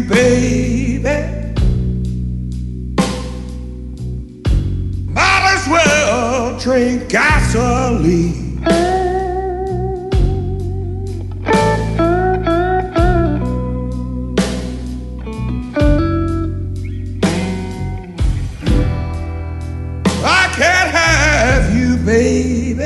baby. Might as well drink gasoline. I can't have you, baby.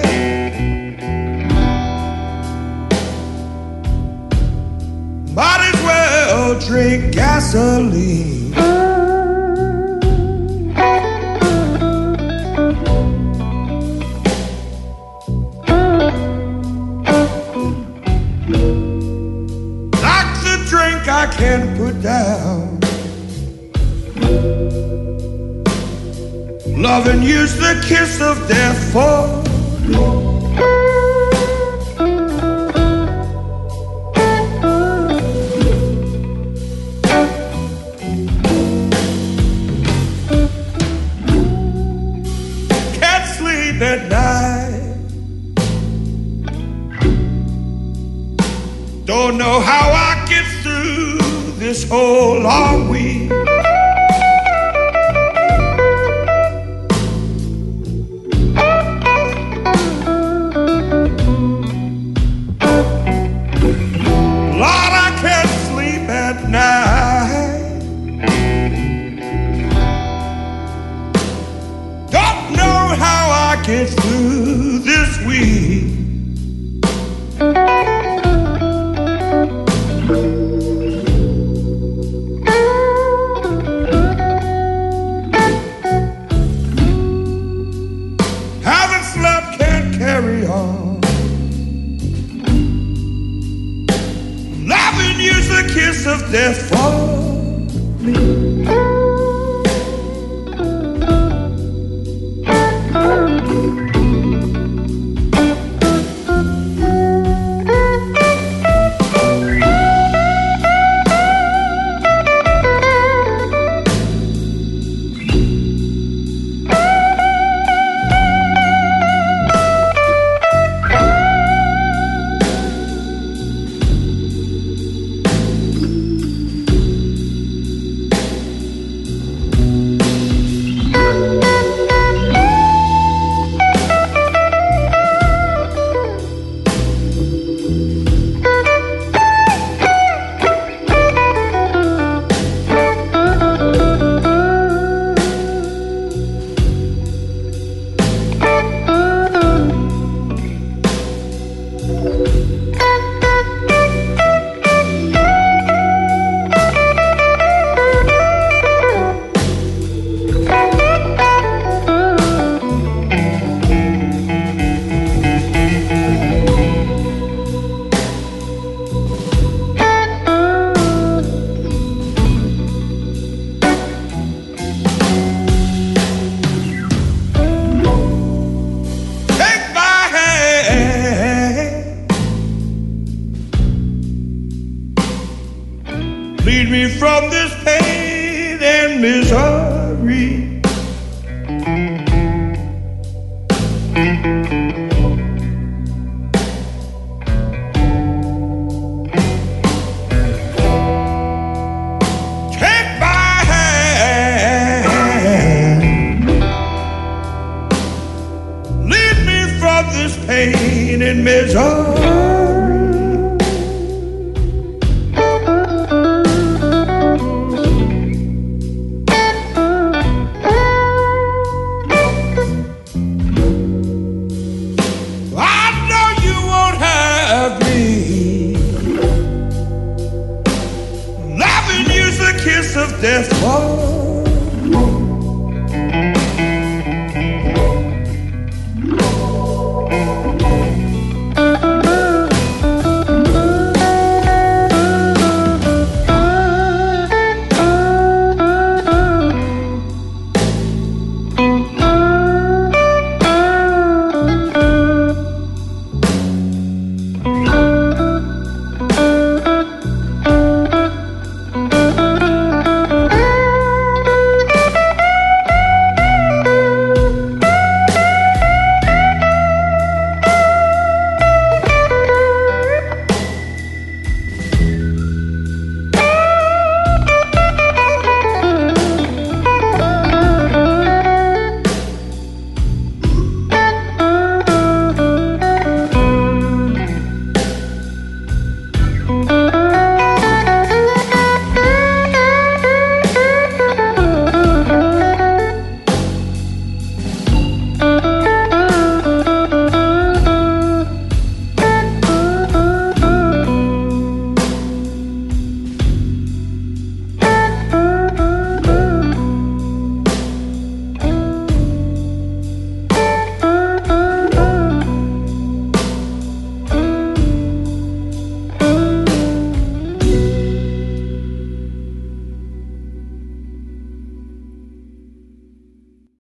Might as well drink gasoline. Like the drink I can't put down. Loving you's the kiss of death for me. At night, don't know how I get through this whole long week. Lord, I can't sleep at night. Don't know how I get through this week. Haven't slept, can't carry on. Loving you's the kiss of death for me. Lead me from this pain and misery. Take my hand. Lead me from this pain and misery. Loving you's the kiss of death for me.